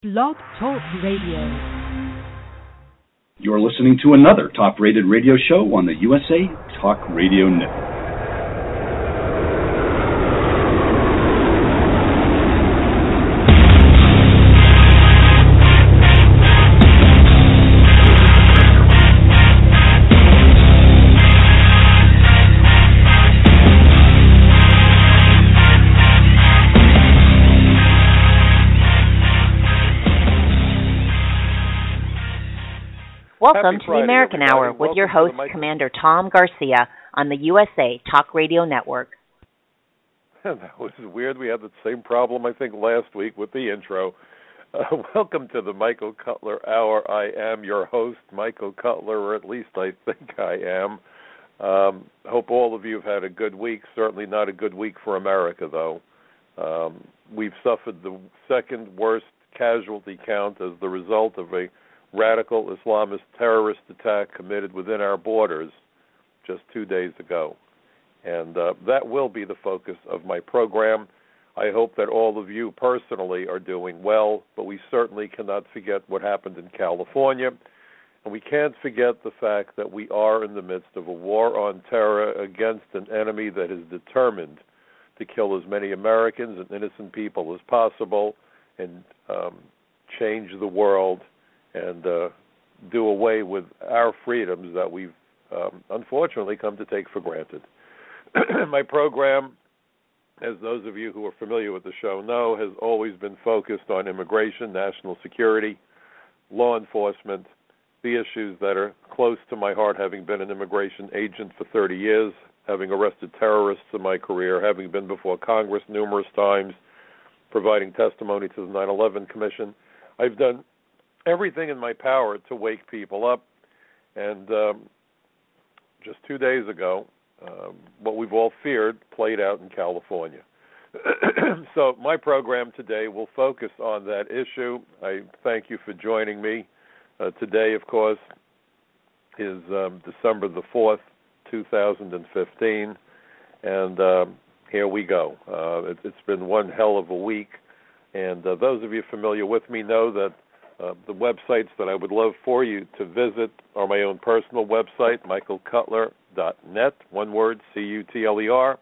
Blog Talk Radio. You're listening to another top-rated radio show on the USA Talk Radio Network. Welcome to the American Hour with your host, Commander Tom Garcia, on the USA Talk Radio Network. That was weird. We had the same problem, I think, last week with the intro. Welcome to the Michael Cutler Hour. I am your host, Michael Cutler, or at least I think I am. Hope all of you have had a good week. Certainly not a good week for America, though. We've suffered the second worst casualty count as the result of a radical Islamist terrorist attack committed within our borders just 2 days ago. And that will be the focus of my program. I hope that all of you personally are doing well, but we certainly cannot forget what happened in California. And we can't forget the fact that we are in the midst of a war on terror against an enemy that is determined to kill as many Americans and innocent people as possible and change the world and do away with our freedoms that we've unfortunately come to take for granted. My program, as those of you who are familiar with the show know, has always been focused on immigration, national security, law enforcement, the issues that are close to my heart, having been an immigration agent for 30 years, having arrested terrorists in my career, having been before Congress numerous times, providing testimony to the 9/11 Commission. I've done everything in my power to wake people up, and just 2 days ago, what we've all feared played out in California. So my program today will focus on that issue. I thank you for joining me. Today, of course, is December the 4th, 2015, and here we go. It's been one hell of a week, and those of you familiar with me know that the websites that I would love for you to visit are my own personal website, michaelcutler.net, one word, C-U-T-L-E-R,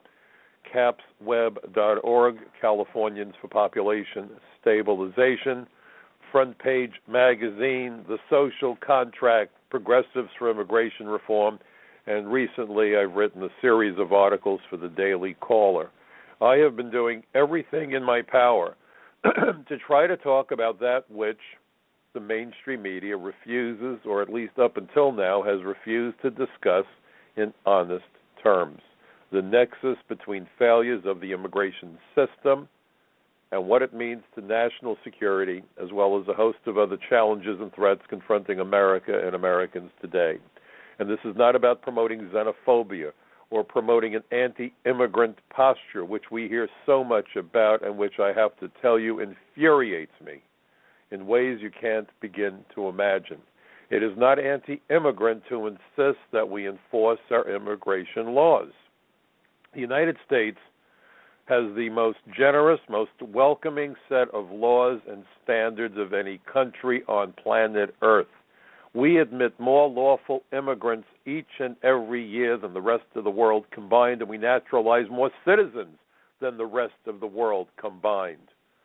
capsweb.org, Californians for Population Stabilization, Front Page Magazine, The Social Contract, Progressives for Immigration Reform, and recently I've written a series of articles for the Daily Caller. I have been doing everything in my power to try to talk about that which the mainstream media refuses, or at least up until now has refused to discuss in honest terms. The nexus between failures of the immigration system and what it means to national security, as well as a host of other challenges and threats confronting America and Americans today. And this is not about promoting xenophobia or promoting an anti-immigrant posture, which we hear so much about and which I have to tell you infuriates me in ways you can't begin to imagine. It is not anti-immigrant to insist that we enforce our immigration laws. The United States has the most generous, most welcoming set of laws and standards of any country on planet Earth. We admit more lawful immigrants each and every year than the rest of the world combined, and we naturalize more citizens than the rest of the world combined.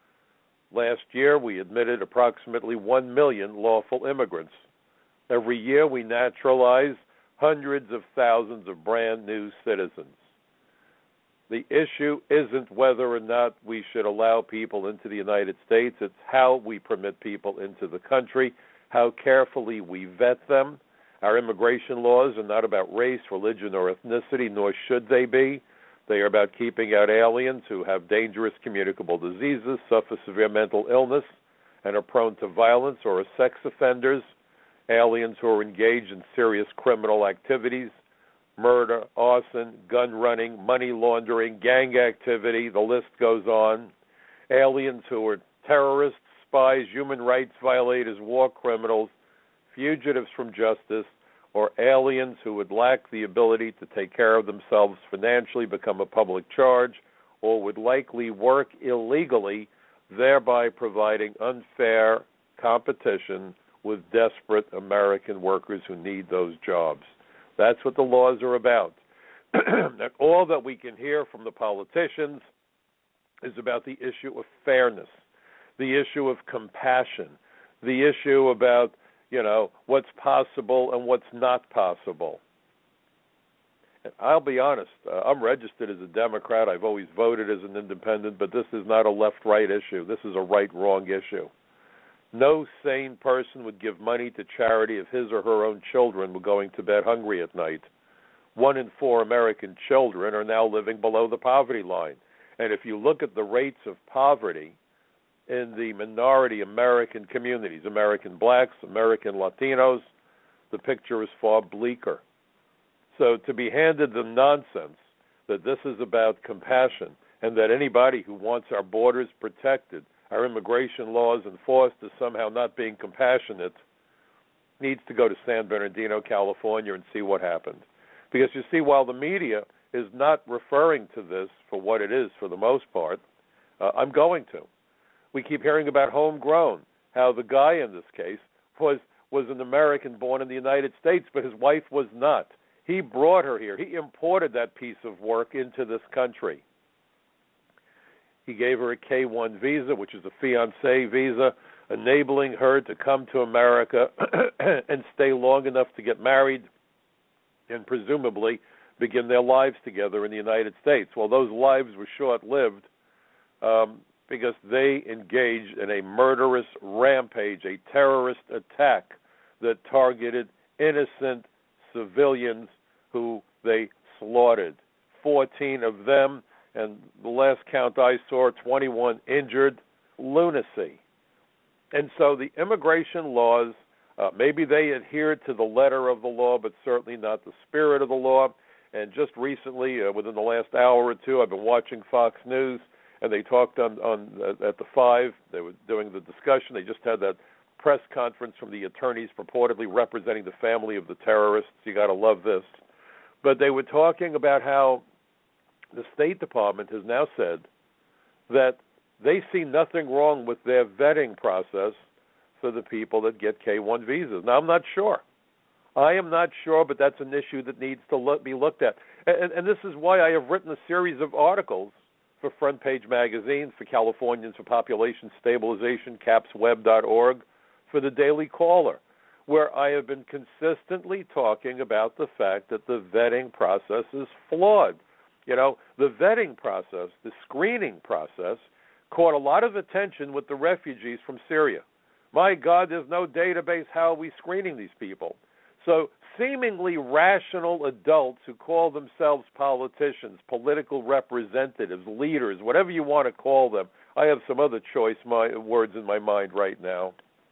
Last year, we admitted approximately 1 million lawful immigrants. Every year, we naturalize hundreds of thousands of brand new citizens. The issue isn't whether or not we should allow people into the United States. It's how we permit people into the country, how carefully we vet them. Our immigration laws are not about race, religion, or ethnicity, nor should they be. They are about keeping out aliens who have dangerous communicable diseases, suffer severe mental illness, and are prone to violence, or are sex offenders, aliens who are engaged in serious criminal activities, murder, arson, gun running, money laundering, gang activity, the list goes on, aliens who are terrorists, spies, human rights violators, war criminals, fugitives from justice, or aliens who would lack the ability to take care of themselves financially, become a public charge, or would likely work illegally thereby providing unfair competition with desperate American workers who need those jobs. That's what the laws are about. And all that we can hear from the politicians is about the issue of fairness, the issue of compassion, the issue about, what's possible and what's not possible. And I'll be honest, I'm registered as a Democrat. I've always voted as an independent, but this is not a left-right issue. This is a right-wrong issue. No sane person would give money to charity if his or her own children were going to bed hungry at night. 1 in 4 American children are now living below the poverty line. And if you look at the rates of poverty in the minority American communities, American blacks, American Latinos, the picture is far bleaker. So to be handed the nonsense that this is about compassion and that anybody who wants our borders protected, our immigration laws enforced as somehow not being compassionate, needs to go to San Bernardino, California, and see what happened. Because you see, while the media is not referring to this for what it is for the most part, I'm going to. We keep hearing about homegrown, how the guy in this case was an American born in the United States, but his wife was not. He brought her here. He imported that piece of work into this country. He gave her a K-1 visa, which is a fiancé visa, enabling her to come to America and stay long enough to get married and presumably begin their lives together in the United States. Well, those lives were short-lived because they engaged in a murderous rampage, a terrorist attack that targeted innocent civilians who they slaughtered. 14 of them, and the last count I saw, 21 injured. Lunacy. And so the immigration laws, maybe they adhere to the letter of the law, but certainly not the spirit of the law. And just recently, within the last hour or two, I've been watching Fox News, and they talked at the 5. They were doing the discussion. They just had that press conference from the attorneys purportedly representing the family of the terrorists. You got to love this. But they were talking about how the State Department has now said that they see nothing wrong with their vetting process for the people that get K-1 visas. Now, I'm not sure. I am not sure, but that's an issue that needs to be looked at. And this is why I have written a series of articles for Front Page Magazine, for Californians for Population Stabilization, capsweb.org, for the Daily Caller, where I have been consistently talking about the fact that the vetting process is flawed. The vetting process, the screening process, caught a lot of attention with the refugees from Syria. My God, there's no database. How are we screening these people? So seemingly rational adults who call themselves politicians, political representatives, leaders, whatever you want to call them. I have some other choice words in my mind right now.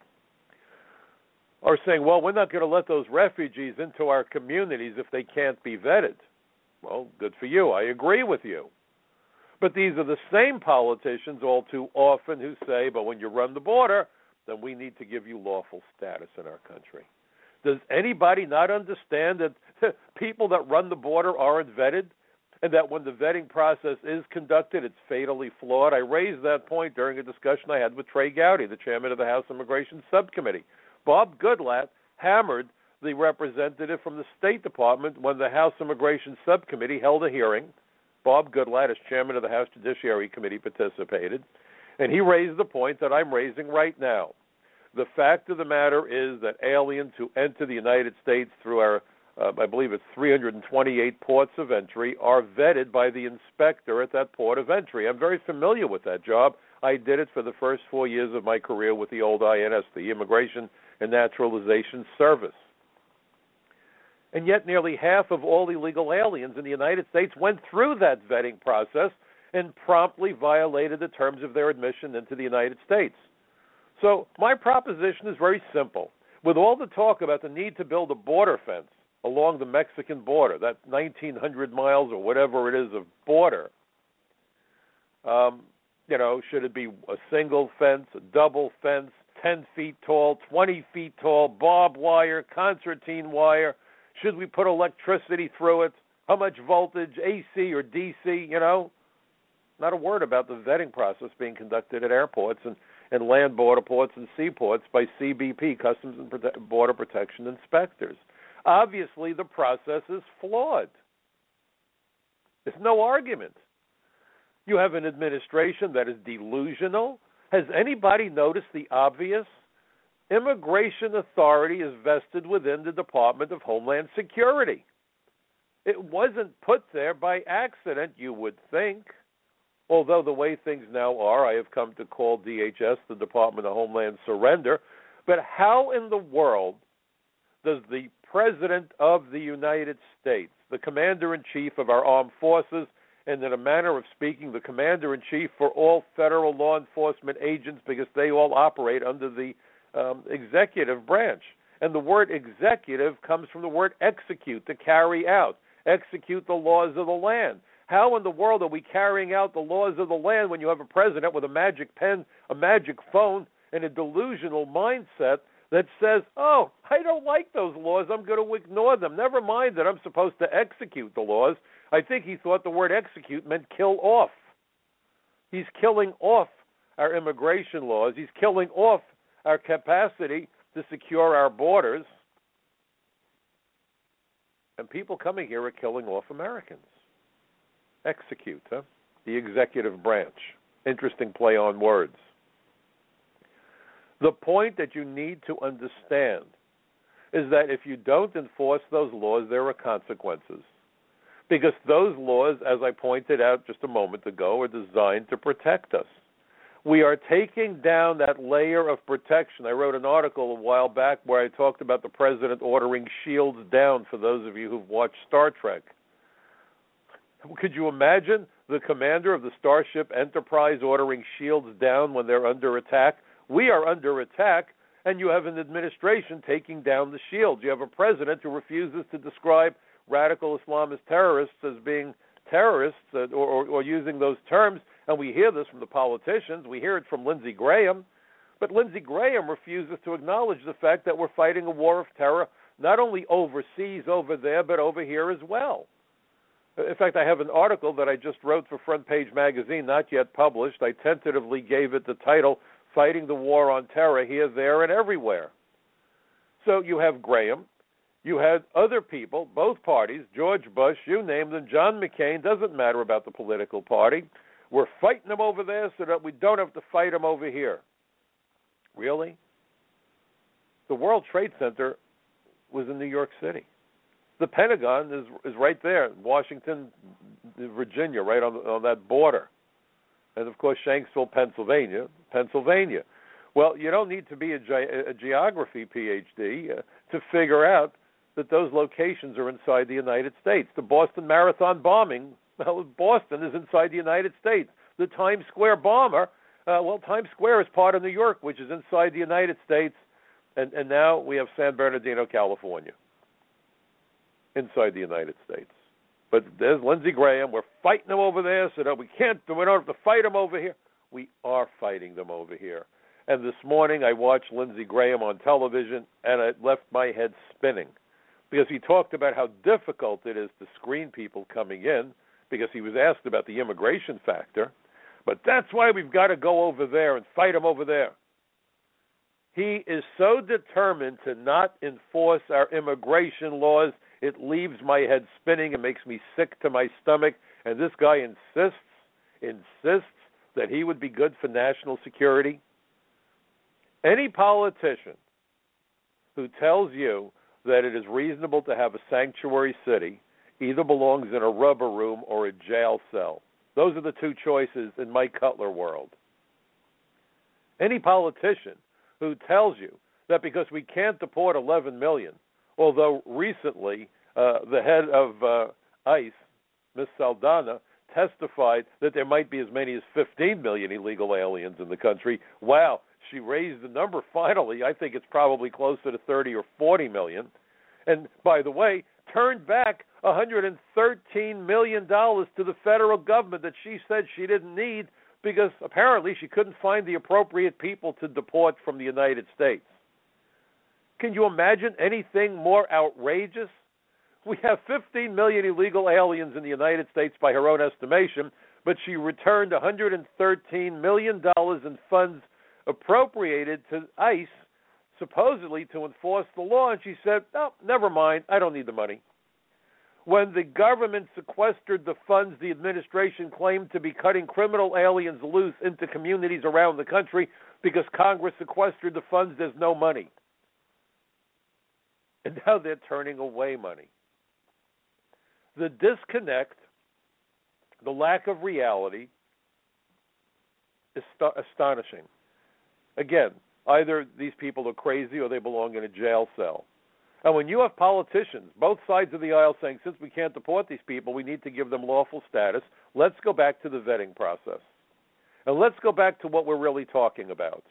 Are saying, well, we're not going to let those refugees into our communities if they can't be vetted. Well, good for you. I agree with you. But these are the same politicians all too often who say, but when you run the border, then we need to give you lawful status in our country. Does anybody not understand that people that run the border aren't vetted, and that when the vetting process is conducted, it's fatally flawed? I raised that point during a discussion I had with Trey Gowdy, the chairman of the House Immigration Subcommittee. Bob Goodlatte hammered the representative from the State Department when the House Immigration Subcommittee held a hearing. Bob Goodlatte, as chairman of the House Judiciary Committee, participated, and he raised the point that I'm raising right now. The fact of the matter is that aliens who enter the United States through our, I believe it's 328 ports of entry, are vetted by the inspector at that port of entry. I'm very familiar with that job. I did it for the first 4 years of my career with the old INS, the Immigration and Naturalization Service. And yet nearly half of all illegal aliens in the United States went through that vetting process and promptly violated the terms of their admission into the United States. So my proposition is very simple. With all the talk about the need to build a border fence along the Mexican border, that 1,900 miles or whatever it is of border, should it be a single fence, a double fence, 10 feet tall, 20 feet tall, barbed wire, concertina wire? Should we put electricity through it? How much voltage, AC or DC, Not a word about the vetting process being conducted at airports and land border ports and seaports by CBP, Customs and Border Protection inspectors. Obviously, the process is flawed. There's no argument. You have an administration that is delusional. Has anybody noticed the obvious? Immigration authority is vested within the Department of Homeland Security. It wasn't put there by accident, you would think. Although the way things now are, I have come to call DHS, the Department of Homeland Surrender. But how in the world does the President of the United States, the Commander-in-Chief of our armed forces, and in a manner of speaking, the Commander-in-Chief for all federal law enforcement agents, because they all operate under the executive branch. And the word executive comes from the word execute, to carry out, execute the laws of the land. How in the world are we carrying out the laws of the land when you have a president with a magic pen, a magic phone, and a delusional mindset that says, oh, I don't like those laws, I'm going to ignore them. Never mind that I'm supposed to execute the laws. I think he thought the word execute meant kill off. He's killing off our immigration laws. He's killing off our capacity to secure our borders. And people coming here are killing off Americans. Execute, huh? The executive branch. Interesting play on words. The point that you need to understand is that if you don't enforce those laws, there are consequences. Because those laws, as I pointed out just a moment ago, are designed to protect us. We are taking down that layer of protection. I wrote an article a while back where I talked about the president ordering shields down, for those of you who've watched Star Trek. Could you imagine the commander of the Starship Enterprise ordering shields down when they're under attack? We are under attack, and you have an administration taking down the shields. You have a president who refuses to describe radical Islamist terrorists as being terrorists or using those terms, and we hear this from the politicians. We hear it from Lindsey Graham, but Lindsey Graham refuses to acknowledge the fact that we're fighting a war of terror not only overseas over there, but over here as well. In fact, I have an article that I just wrote for Front Page Magazine, not yet published. I tentatively gave it the title, Fighting the War on Terror Here, There, and Everywhere. So you have Graham. You had other people, both parties, George Bush, you name them, John McCain, doesn't matter about the political party. We're fighting them over there so that we don't have to fight them over here. Really? The World Trade Center was in New York City. The Pentagon is right there, Washington, Virginia, right on that border. And, of course, Shanksville, Pennsylvania. Well, you don't need to be a geography PhD to figure out that those locations are inside the United States. The Boston Marathon bombing, well, Boston is inside the United States. The Times Square bomber, Times Square is part of New York, which is inside the United States. And now we have San Bernardino, California, inside the United States. But there's Lindsey Graham. We're fighting them over there so that we don't have to fight them over here. We are fighting them over here. And this morning I watched Lindsey Graham on television, and it left my head spinning because he talked about how difficult it is to screen people coming in because he was asked about the immigration factor. But that's why we've got to go over there and fight them over there. He is so determined to not enforce our immigration laws, it leaves my head spinning and makes me sick to my stomach. And this guy insists that he would be good for national security. Any politician who tells you that it is reasonable to have a sanctuary city either belongs in a rubber room or a jail cell. Those are the two choices in Mike Cutler world. Any politician who tells you that because we can't deport 11 million, although recently the head of ICE, Ms. Saldana, testified that there might be as many as 15 million illegal aliens in the country. Wow, she raised the number finally. I think it's probably closer to 30 or 40 million. And by the way, turned back $113 million to the federal government that she said she didn't need because apparently she couldn't find the appropriate people to deport from the United States. Can you imagine anything more outrageous? We have 15 million illegal aliens in the United States by her own estimation, but she returned $113 million in funds appropriated to ICE, supposedly to enforce the law, and she said, "No, never mind, I don't need the money." When the government sequestered the funds the administration claimed to be cutting criminal aliens loose into communities around the country because Congress sequestered the funds, there's no money. And now they're turning away money. The disconnect, the lack of reality, is astonishing. Again, either these people are crazy or they belong in a jail cell. And when you have politicians, both sides of the aisle, saying, since we can't deport these people, we need to give them lawful status, let's go back to the vetting process. And let's go back to what we're really talking about.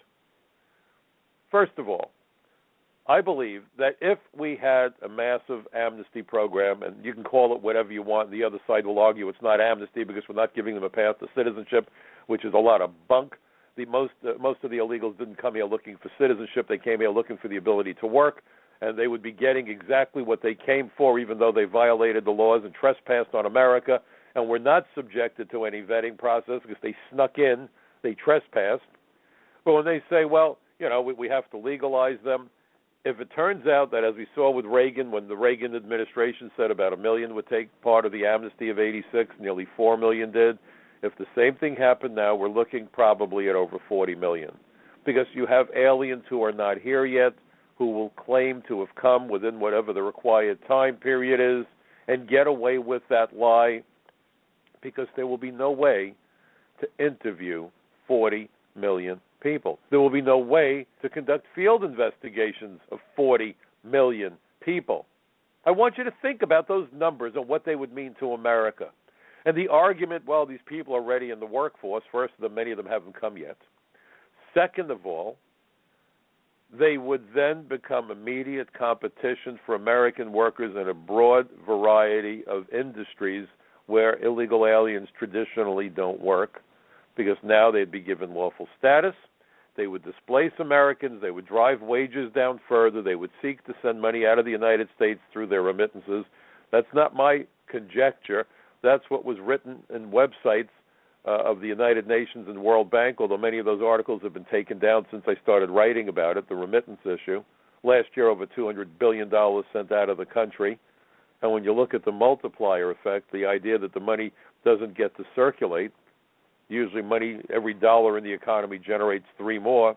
First of all, I believe that if we had a massive amnesty program, and you can call it whatever you want, the other side will argue it's not amnesty because we're not giving them a path to citizenship, which is a lot of bunk. Most of the illegals didn't come here looking for citizenship. They came here looking for the ability to work, and they would be getting exactly what they came for, even though they violated the laws and trespassed on America, and were not subjected to any vetting process because they snuck in, they trespassed. But when they say, well, we have to legalize them, if it turns out that, as we saw with Reagan, when the Reagan administration said about 1 million would take part of the amnesty of 86, nearly 4 million did, if the same thing happened now, we're looking probably at over 40 million. Because you have aliens who are not here yet, who will claim to have come within whatever the required time period is, and get away with that lie, because there will be no way to interview 40 million people. There will be no way to conduct field investigations of 40 million people. I want you to think about those numbers and what they would mean to America. And the argument, well, these people are already in the workforce. First of them, many of them haven't come yet. Second of all, they would then become immediate competition for American workers in a broad variety of industries where illegal aliens traditionally don't work, because now they'd be given lawful status. They would displace Americans. They would drive wages down further. They would seek to send money out of the United States through their remittances. That's not my conjecture. That's what was written in websites of the United Nations and World Bank, although many of those articles have been taken down since I started writing about it, the remittance issue. Last year, over $200 billion sent out of the country. And when you look at the multiplier effect, the idea that the money doesn't get to circulate, usually money, every dollar in the economy generates 3 more.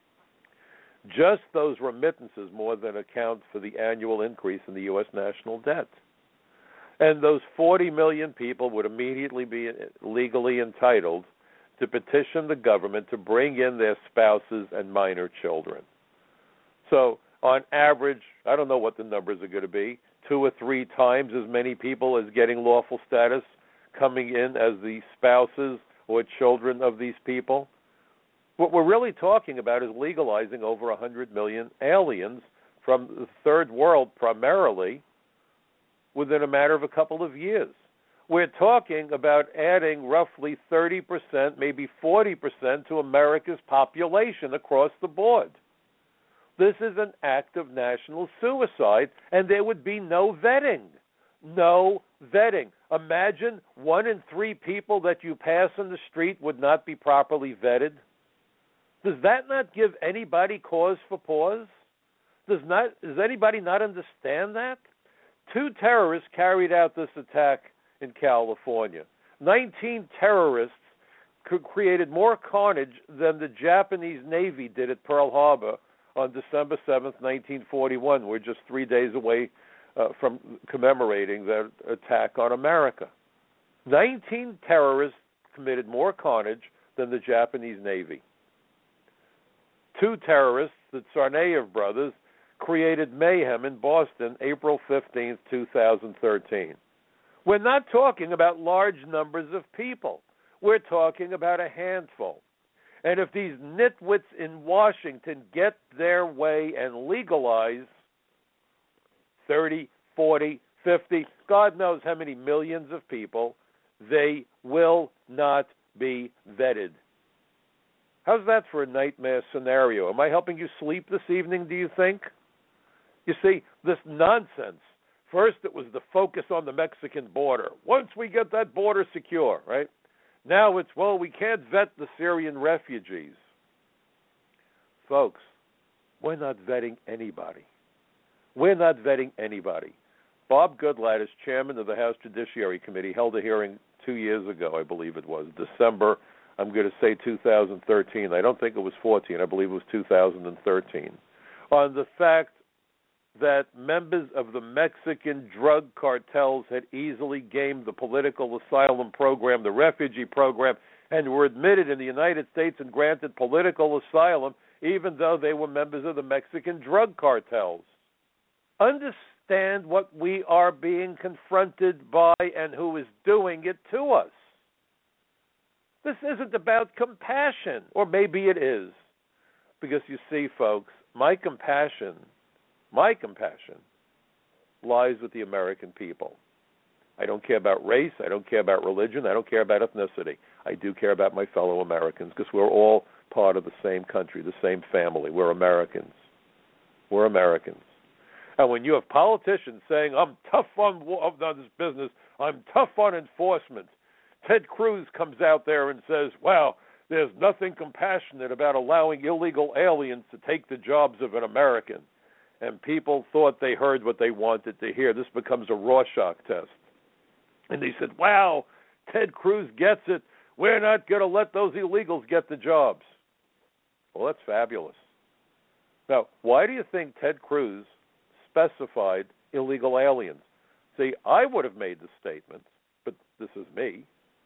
Just those remittances more than account for the annual increase in the U.S. national debt. And those 40 million people would immediately be legally entitled to petition the government to bring in their spouses and minor children. So on average, I don't know what the numbers are going to be, 2 or 3 times as many people as getting lawful status coming in as the spouses or children of these people. What we're really talking about is legalizing over 100 million aliens from the third world primarily within a matter of a couple of years. We're talking about adding roughly 30%, maybe 40% to America's population across the board. This is an act of national suicide, and there would be no vetting. No vetting. Imagine 1 in 3 people that you pass in the street would not be properly vetted. Does that not give anybody cause for pause? Does anybody not understand that? 2 terrorists carried out this attack in California. 19 terrorists created more carnage than the Japanese Navy did at Pearl Harbor on December 7th, 1941. We're just 3 days away from commemorating that attack on America. 19 terrorists committed more carnage than the Japanese Navy. 2 terrorists, the Tsarnaev brothers, created mayhem in Boston April 15th, 2013. We're not talking about large numbers of people. We're talking about a handful. And if these nitwits in Washington get their way and legalize 30, 40, 50, God knows how many millions of people, they will not be vetted. How's that for a nightmare scenario? Am I helping you sleep this evening, do you think? You see, this nonsense, first it was the focus on the Mexican border. Once we get that border secure, right? Now it's, well, we can't vet the Syrian refugees. Folks, we're not vetting anybody. We're not vetting anybody. Bob Goodlatte, chairman of the House Judiciary Committee, held a hearing 2 years ago, I believe it was, December, I'm going to say 2013. I don't think it was 14. I believe it was 2013. On the fact that members of the Mexican drug cartels had easily gamed the political asylum program, the refugee program, and were admitted in the United States and granted political asylum, even though they were members of the Mexican drug cartels. Understand what we are being confronted by and who is doing it to us. This isn't about compassion, or maybe it is. Because you see, folks, my compassion lies with the American people. I don't care about race. I don't care about religion. I don't care about ethnicity. I do care about my fellow Americans because we're all part of the same country, the same family. We're Americans. We're Americans. And when you have politicians saying, I'm tough on this business, I'm tough on enforcement, Ted Cruz comes out there and says, well, there's nothing compassionate about allowing illegal aliens to take the jobs of an American. And people thought they heard what they wanted to hear. This becomes a Rorschach test. And they said, wow, Ted Cruz gets it. We're not going to let those illegals get the jobs. Well, that's fabulous. Now, why do you think Ted Cruz specified illegal aliens? See, I would have made the statement, but this is me,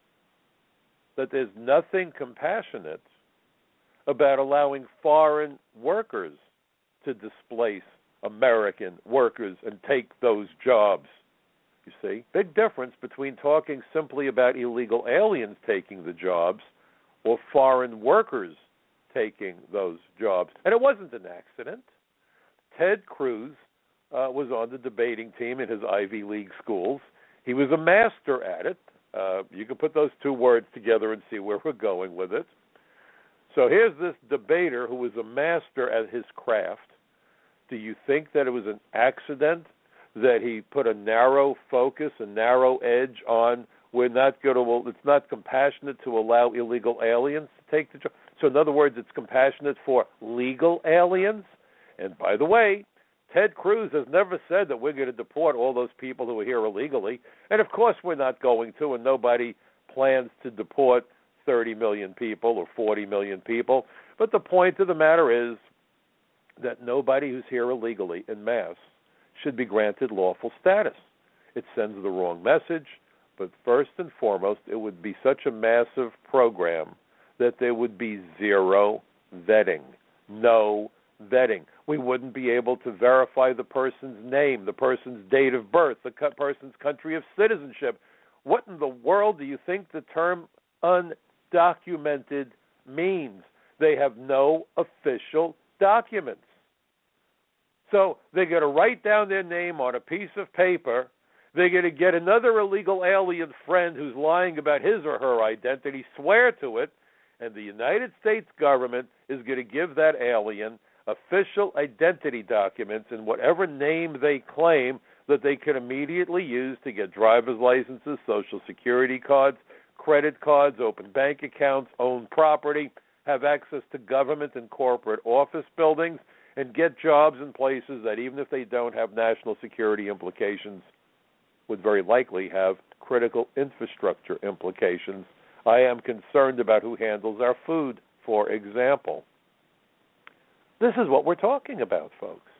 that there's nothing compassionate about allowing foreign workers to displace American workers and take those jobs. You see, big difference between talking simply about illegal aliens taking the jobs or foreign workers taking those jobs. And it wasn't an accident. Ted Cruz was on the debating team in his Ivy League schools. He was a master at it. You can put those two words together and see where we're going with it. So here's this debater who was a master at his craft. Do you think that it was an accident that he put a narrow focus, a narrow edge on it's not compassionate to allow illegal aliens to take the job? So in other words, it's compassionate for legal aliens? And by the way, Ted Cruz has never said that we're going to deport all those people who are here illegally. And of course we're not going to, and nobody plans to deport 30 million people or 40 million people. But the point of the matter is that nobody who's here illegally en masse should be granted lawful status. It sends the wrong message, but first and foremost, it would be such a massive program that there would be zero vetting, no vetting. We wouldn't be able to verify the person's name, the person's date of birth, the person's country of citizenship. What in the world do you think the term undocumented means? They have no official documents. So they're going to write down their name on a piece of paper. They're going to get another illegal alien friend who's lying about his or her identity, swear to it, and the United States government is going to give that alien official identity documents in whatever name they claim that they can immediately use to get driver's licenses, Social Security cards, credit cards, open bank accounts, own property, have access to government and corporate office buildings, and get jobs in places that even if they don't have national security implications, would very likely have critical infrastructure implications. I am concerned about who handles our food, for example. This is what we're talking about, folks.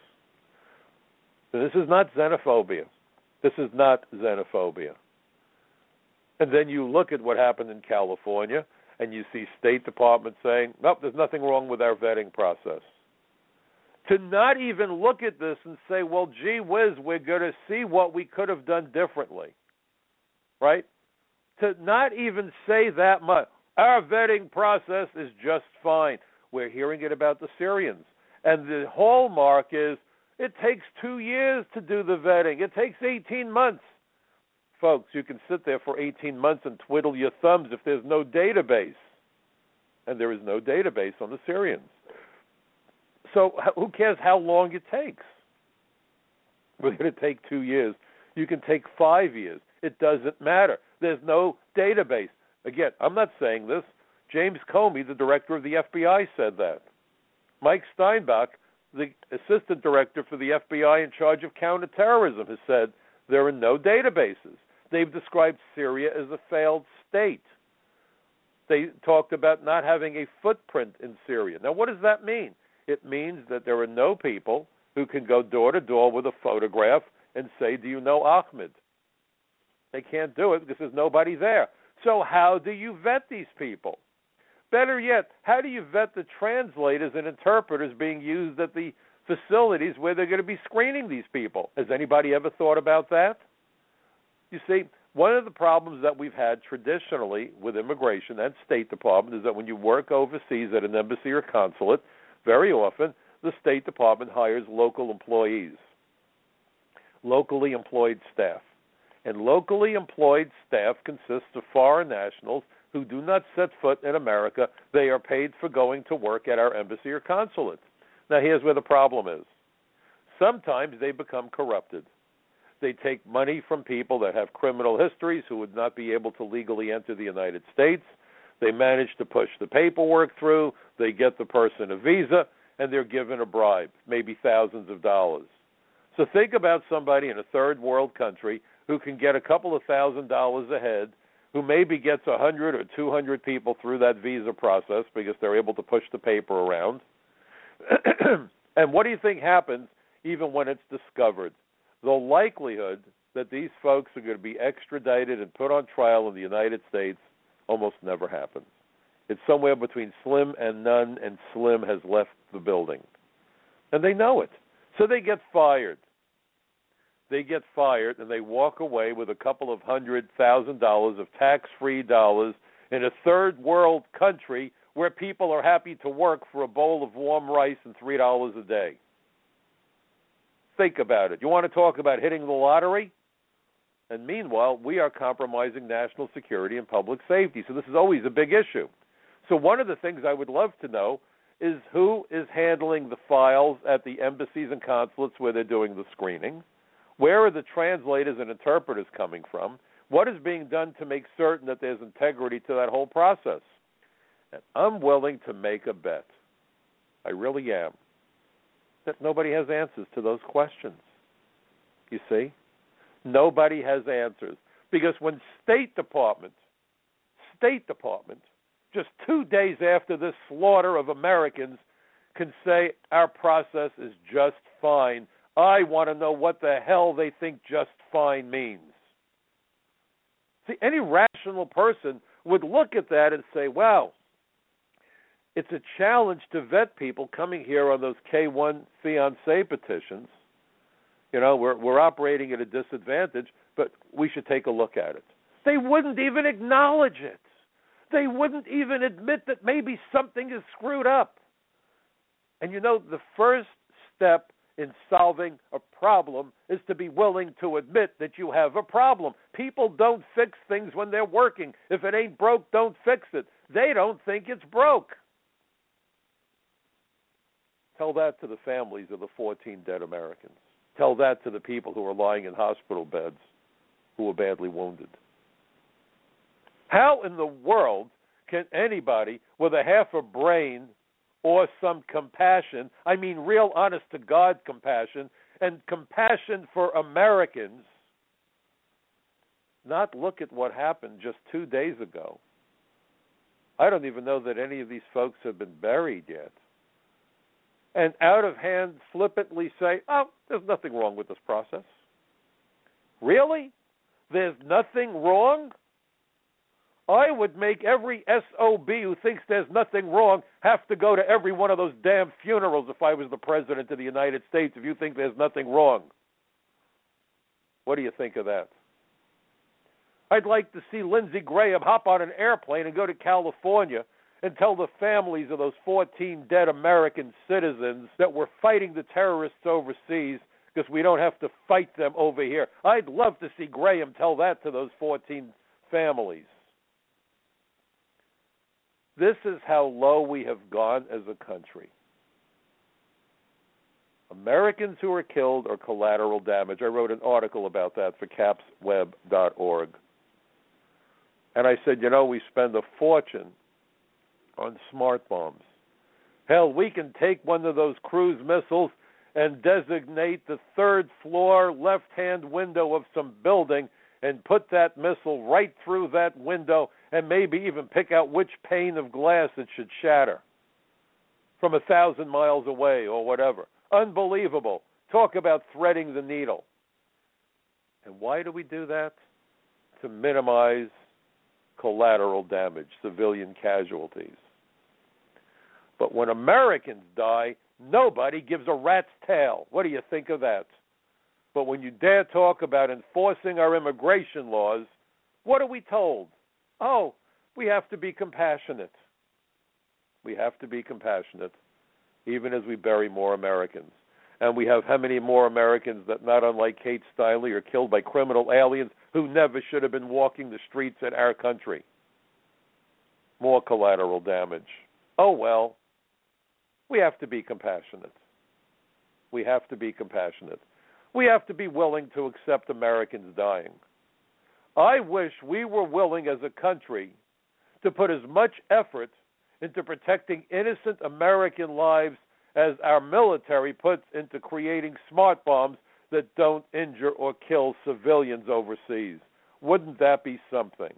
This is not xenophobia. This is not xenophobia. And then you look at what happened in California, and you see State Department saying, nope, there's nothing wrong with our vetting process. To not even look at this and say, well, gee whiz, we're going to see what we could have done differently, right? To not even say that much. Our vetting process is just fine. We're hearing it about the Syrians. And the hallmark is it takes 2 years to do the vetting. It takes 18 months. Folks, you can sit there for 18 months and twiddle your thumbs if there's no database. And there is no database on the Syrians. So who cares how long it takes? We're going to take 2 years. You can take 5 years. It doesn't matter. There's no database. Again, I'm not saying this. James Comey, the director of the FBI, said that. Mike Steinbach, the assistant director for the FBI in charge of counterterrorism, has said there are no databases. They've described Syria as a failed state. They talked about not having a footprint in Syria. Now, what does that mean? It means that there are no people who can go door to door with a photograph and say, do you know Ahmed? They can't do it because there's nobody there. So how do you vet these people? Better yet, how do you vet the translators and interpreters being used at the facilities where they're going to be screening these people? Has anybody ever thought about that? You see, one of the problems that we've had traditionally with immigration and State Department is that when you work overseas at an embassy or consulate, very often the State Department hires local employees, locally employed staff. And locally employed staff consists of foreign nationals who do not set foot in America. They are paid for going to work at our embassy or consulate. Now, here's where the problem is. Sometimes they become corrupted. They take money from people that have criminal histories who would not be able to legally enter the United States. They manage to push the paperwork through. They get the person a visa, and they're given a bribe, maybe thousands of dollars. So think about somebody in a third world country who can get a couple of $1,000s ahead, who maybe gets 100 or 200 people through that visa process because they're able to push the paper around. And what do you think happens even when it's discovered? The likelihood that these folks are going to be extradited and put on trial in the United States almost never happens. It's somewhere between slim and none, and slim has left the building. And they know it. So they get fired. They get fired, and they walk away with a couple of $100,000 of tax-free dollars in a third world country where people are happy to work for a bowl of warm rice and $3 a day. Think about it. You want to talk about hitting the lottery? And meanwhile, we are compromising national security and public safety. So this is always a big issue. So one of the things I would love to know is who is handling the files at the embassies and consulates where they're doing the screening. Where are the translators and interpreters coming from? What is being done to make certain that there's integrity to that whole process? And I'm willing to make a bet, I really am, that nobody has answers to those questions. You see? Nobody has answers. Because when State Department, just 2 days after this slaughter of Americans, can say our process is just fine, I want to know what the hell they think just fine means. See, any rational person would look at that and say, wow, it's a challenge to vet people coming here on those K-1 fiancé petitions. You know, we're operating at a disadvantage, but we should take a look at it. They wouldn't even acknowledge it. They wouldn't even admit that maybe something is screwed up. And you know, the first step in solving a problem is to be willing to admit that you have a problem. People don't fix things when they're working. If it ain't broke, don't fix it. They don't think it's broke. Tell that to the families of the 14 dead Americans. Tell that to the people who are lying in hospital beds who were badly wounded. How in the world can anybody with a half a brain or some compassion, I mean real honest-to-God compassion, and compassion for Americans, not look at what happened just 2 days ago? I don't even know that any of these folks have been buried yet. And out of hand flippantly say, oh, there's nothing wrong with this process. Really? There's nothing wrong? I would make every SOB who thinks there's nothing wrong have to go to every one of those damn funerals if I was the President of the United States if you think there's nothing wrong. What do you think of that? I'd like to see Lindsey Graham hop on an airplane and go to California and tell the families of those 14 dead American citizens that we're fighting the terrorists overseas because we don't have to fight them over here. I'd love to see Graham tell that to those 14 families. This is how low we have gone as a country. Americans who are killed are collateral damage. I wrote an article about that for capsweb.org. And I said, we spend a fortune on smart bombs. Hell, we can take one of those cruise missiles and designate the third floor left-hand window of some building and put that missile right through that window and maybe even pick out which pane of glass it should shatter from 1,000 miles away or whatever. Unbelievable. Talk about threading the needle. And why do we do that? To minimize collateral damage, civilian casualties. But when Americans die, nobody gives a rat's tail. What do you think of that? But when you dare talk about enforcing our immigration laws, what are we told? Oh, we have to be compassionate. We have to be compassionate, even as we bury more Americans. And we have how many more Americans that, not unlike Kate Steinle, are killed by criminal aliens who never should have been walking the streets in our country? More collateral damage. Oh, well, we have to be compassionate. We have to be compassionate. We have to be willing to accept Americans dying. I wish we were willing as a country to put as much effort into protecting innocent American lives as our military puts into creating smart bombs that don't injure or kill civilians overseas. Wouldn't that be something?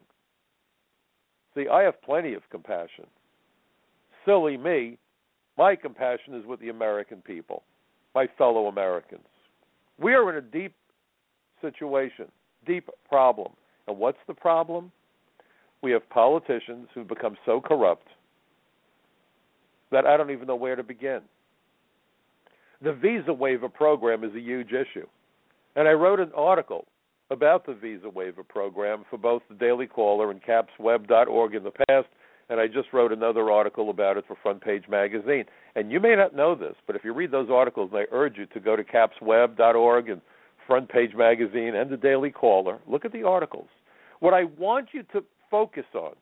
See, I have plenty of compassion. Silly me, my compassion is with the American people, my fellow Americans. We are in a deep situation, deep problem. And what's the problem? We have politicians who've become so corrupt that I don't even know where to begin. The visa waiver program is a huge issue. And I wrote an article about the visa waiver program for both the Daily Caller and capsweb.org in the past, and I just wrote another article about it for Front Page Magazine. And you may not know this, but if you read those articles, and I urge you to go to capsweb.org and Front Page Magazine and the Daily Caller, look at the articles. What I want you to focus on,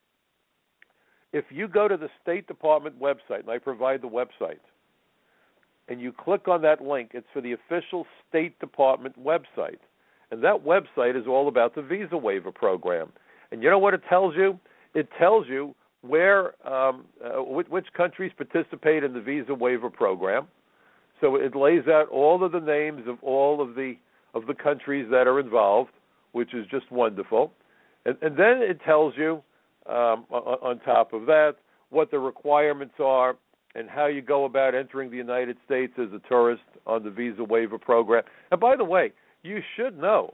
if you go to the State Department website, and I provide the website, and you click on that link, it's for the official State Department website. And that website is all about the visa waiver program. And you know what it tells you? It tells you where which countries participate in the visa waiver program. So it lays out all of the names of all of the countries that are involved, which is just wonderful. And then it tells you, on top of that, what the requirements are and how you go about entering the United States as a tourist on the visa waiver program. And by the way, you should know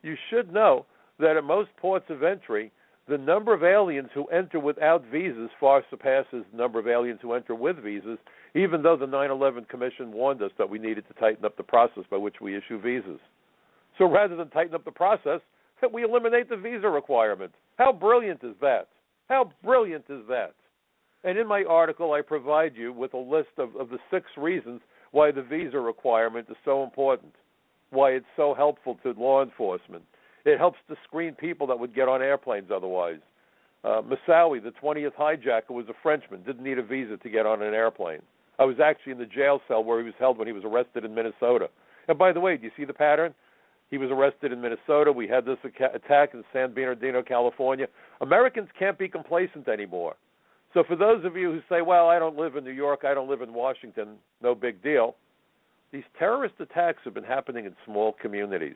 that at most ports of entry, the number of aliens who enter without visas far surpasses the number of aliens who enter with visas, even though the 9/11 Commission warned us that we needed to tighten up the process by which we issue visas. So rather than tighten up the process, we eliminate the visa requirement. How brilliant is that? How brilliant is that? And in my article, I provide you with a list of the 6 reasons why the visa requirement is so important, why it's so helpful to law enforcement. It helps to screen people that would get on airplanes otherwise. Moussaoui, the 20th hijacker, was a Frenchman, didn't need a visa to get on an airplane. I was actually in the jail cell where he was held when he was arrested in Minnesota. And by the way, do you see the pattern? He was arrested in Minnesota. We had this attack in San Bernardino, California. Americans can't be complacent anymore. So for those of you who say, well, I don't live in New York, I don't live in Washington, no big deal, these terrorist attacks have been happening in small communities.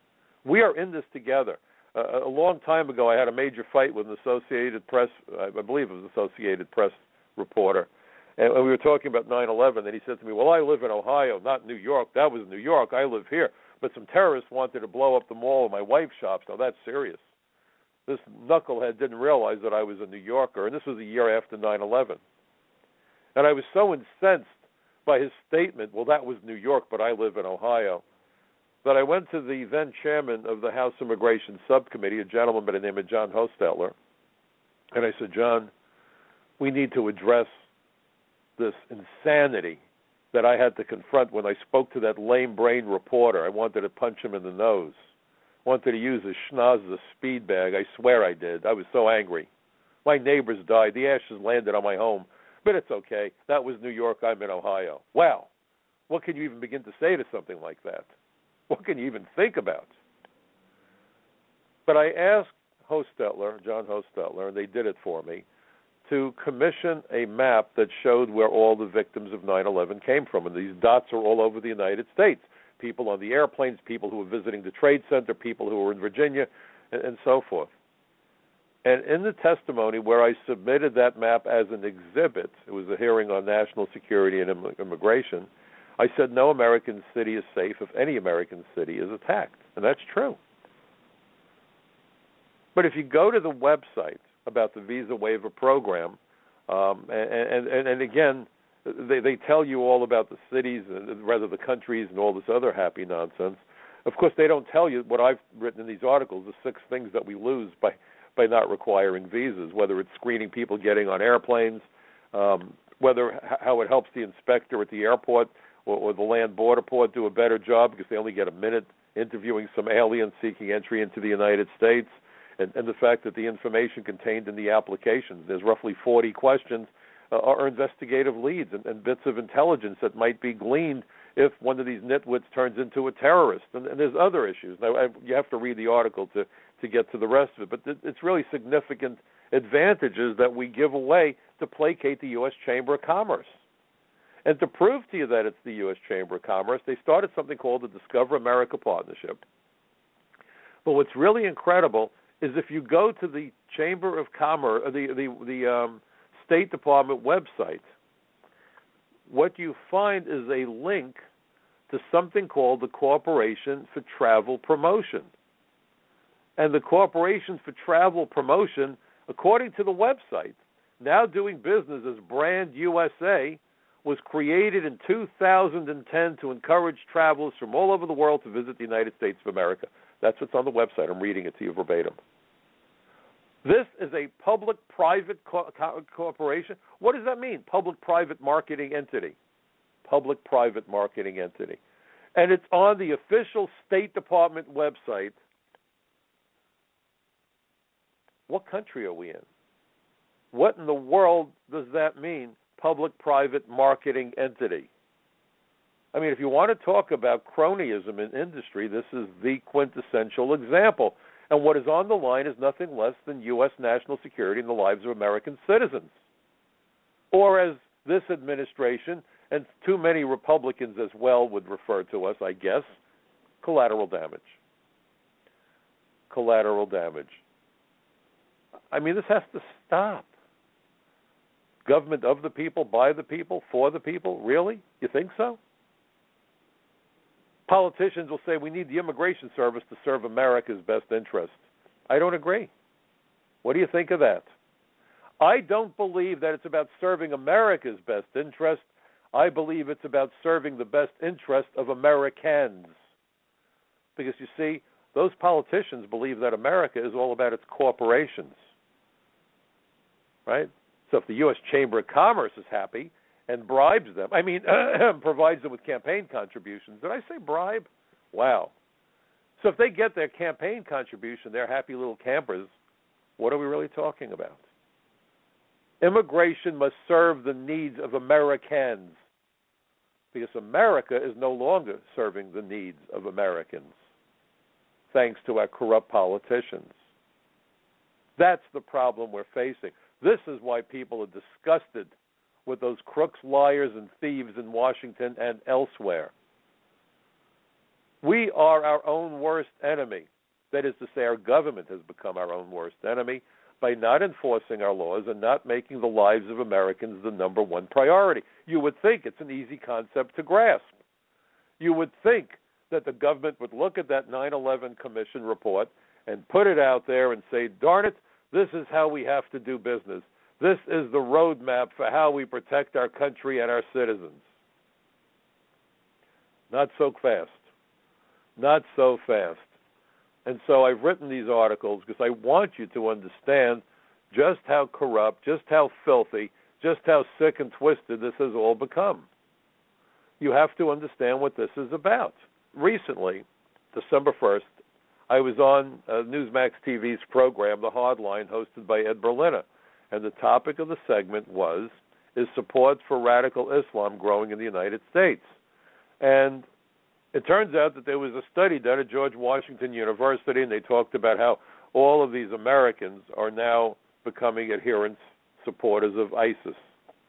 We are in this together. A long time ago, I had a major fight with an Associated Press, I believe it was Associated Press reporter, and we were talking about 9/11, and he said to me, well, I live in Ohio, not New York. That was New York. I live here. But some terrorists wanted to blow up the mall of my wife's shops. Now, that's serious. This knucklehead didn't realize that I was a New Yorker, and this was a year after 9/11. And I was so incensed by his statement, well, that was New York, but I live in Ohio, that I went to the then chairman of the House Immigration Subcommittee, a gentleman by the name of John Hostetler, and I said, John, we need to address this insanity that I had to confront when I spoke to that lame-brained reporter. I wanted to punch him in the nose. Wanted to use his schnoz as a speed bag. I swear I did. I was so angry. My neighbors died. The ashes landed on my home. But it's okay. That was New York. I'm in Ohio. Wow. What can you even begin to say to something like that? What can you even think about? But I asked John Hostetler, and they did it for me, to commission a map that showed where all the victims of 9/11 came from. And these dots are all over the United States. People on the airplanes, people who were visiting the Trade Center, people who were in Virginia, and so forth. And in the testimony where I submitted that map as an exhibit, it was a hearing on national security and immigration, I said no American city is safe if any American city is attacked. And that's true. But if you go to the website about the visa waiver program, and again, they tell you all about the cities, rather the countries, and all this other happy nonsense. Of course, they don't tell you what I've written in these articles, the 6 things that we lose by not requiring visas, whether it's screening people getting on airplanes, how it helps the inspector at the airport or the land border port do a better job because they only get a minute interviewing some alien seeking entry into the United States, and the fact that the information contained in the applications, there's roughly 40 questions, are investigative leads and bits of intelligence that might be gleaned if one of these nitwits turns into a terrorist. And there's other issues. Now, you have to read the article to get to the rest of it, but it's really significant advantages that we give away to placate the U.S. Chamber of Commerce. And to prove to you that it's the U.S. Chamber of Commerce, they started something called the Discover America Partnership. But what's really incredible is if you go to the Chamber of Commerce, the State Department website, what you find is a link to something called the Corporation for Travel Promotion. And the Corporation for Travel Promotion, according to the website, now doing business as Brand USA, was created in 2010 to encourage travelers from all over the world to visit the United States of America. That's what's on the website. I'm reading it to you verbatim. This is a public-private corporation. What does that mean? Public-private marketing entity. Public-private marketing entity. And it's on the official State Department website. What country are we in? What in the world does that mean, public-private marketing entity? I mean, if you want to talk about cronyism in industry, this is the quintessential example. And what is on the line is nothing less than U.S. national security and the lives of American citizens. Or as this administration, and too many Republicans as well would refer to us, I guess, collateral damage. Collateral damage. I mean, this has to stop. Government of the people, by the people, for the people? Really? You think so? Politicians will say we need the Immigration Service to serve America's best interest. I don't agree. What do you think of that? I don't believe that it's about serving America's best interest. I believe it's about serving the best interest of Americans. Because, you see, those politicians believe that America is all about its corporations. Right? So if the U.S. Chamber of Commerce is happy and bribes them, provides them with campaign contributions. Did I say bribe? Wow. So if they get their campaign contribution, their happy little campers, what are we really talking about? Immigration must serve the needs of Americans, because America is no longer serving the needs of Americans, thanks to our corrupt politicians. That's the problem we're facing. This is why people are disgusted with those crooks, liars, and thieves in Washington and elsewhere. We are our own worst enemy. That is to say, our government has become our own worst enemy by not enforcing our laws and not making the lives of Americans the number one priority. You would think it's an easy concept to grasp. You would think that the government would look at that 9/11 Commission report and put it out there and say, darn it, this is how we have to do business. This is the roadmap for how we protect our country and our citizens. Not so fast. Not so fast. And so I've written these articles because I want you to understand just how corrupt, just how filthy, just how sick and twisted this has all become. You have to understand what this is about. Recently, December 1st, I was on Newsmax TV's program, The Hardline, hosted by Ed Berliner. And the topic of the segment was, is support for radical Islam growing in the United States? And it turns out that there was a study done at George Washington University, and they talked about how all of these Americans are now becoming adherents, supporters of ISIS.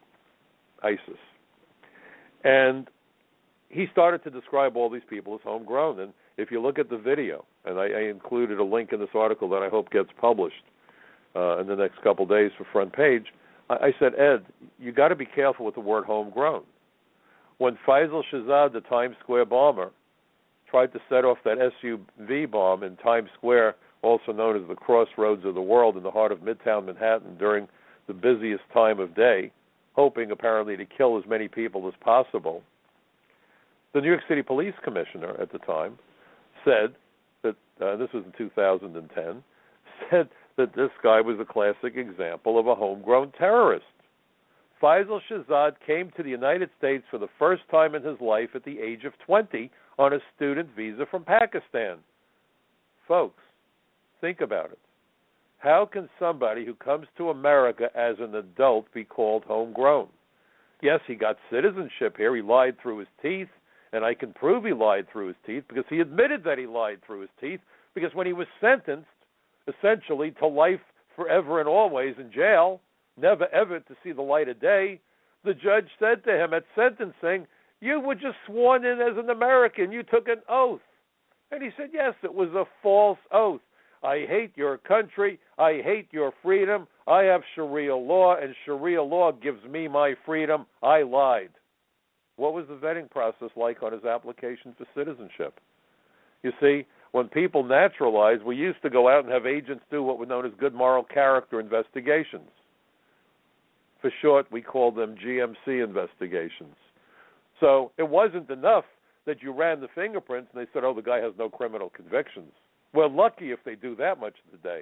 And he started to describe all these people as homegrown. And if you look at the video, and I included a link in this article that I hope gets published in the next couple of days for Front Page, I said, Ed, you got to be careful with the word homegrown. When Faisal Shahzad, the Times Square bomber, tried to set off that SUV bomb in Times Square, also known as the crossroads of the world in the heart of Midtown Manhattan during the busiest time of day, hoping apparently to kill as many people as possible, the New York City Police Commissioner at the time said that, this was in 2010, said that this guy was a classic example of a homegrown terrorist. Faisal Shahzad came to the United States for the first time in his life at the age of 20 on a student visa from Pakistan. Folks, think about it. How can somebody who comes to America as an adult be called homegrown? Yes, he got citizenship here. He lied through his teeth, and I can prove he lied through his teeth because he admitted that he lied through his teeth, because when he was sentenced essentially to life forever and always in jail, never ever to see the light of day, the judge said to him at sentencing, you were just sworn in as an American. You took an oath. And he said, yes, it was a false oath. I hate your country. I hate your freedom. I have Sharia law, and Sharia law gives me my freedom. I lied. What was the vetting process like on his application for citizenship? You see, when people naturalize, we used to go out and have agents do what were known as good moral character investigations. For short, we called them GMC investigations. So it wasn't enough that you ran the fingerprints and they said, oh, the guy has no criminal convictions. We're lucky if they do that much of the day.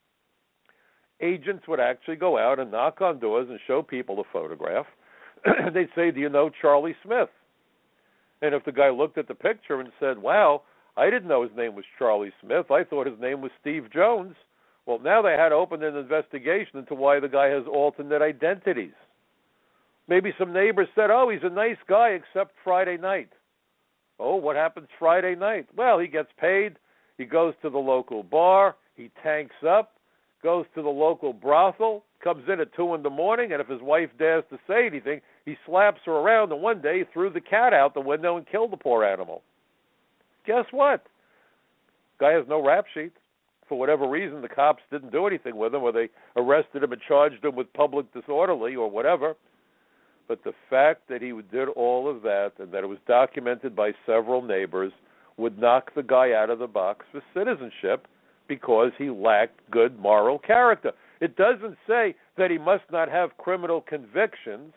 Agents would actually go out and knock on doors and show people a photograph. They'd say, do you know Charlie Smith? And if the guy looked at the picture and said, wow, I didn't know his name was Charlie Smith. I thought his name was Steve Jones. Well, now they had to open an investigation into why the guy has alternate identities. Maybe some neighbors said, oh, he's a nice guy except Friday night. Oh, what happens Friday night? Well, he gets paid. He goes to the local bar. He tanks up, goes to the local brothel, comes in at 2 in the morning, and if his wife dares to say anything, he slaps her around and one day threw the cat out the window and killed the poor animal. Guess what? Guy has no rap sheet. For whatever reason, the cops didn't do anything with him, or they arrested him and charged him with public disorderly or whatever. But the fact that he did all of that and that it was documented by several neighbors would knock the guy out of the box for citizenship because he lacked good moral character. It doesn't say that he must not have criminal convictions.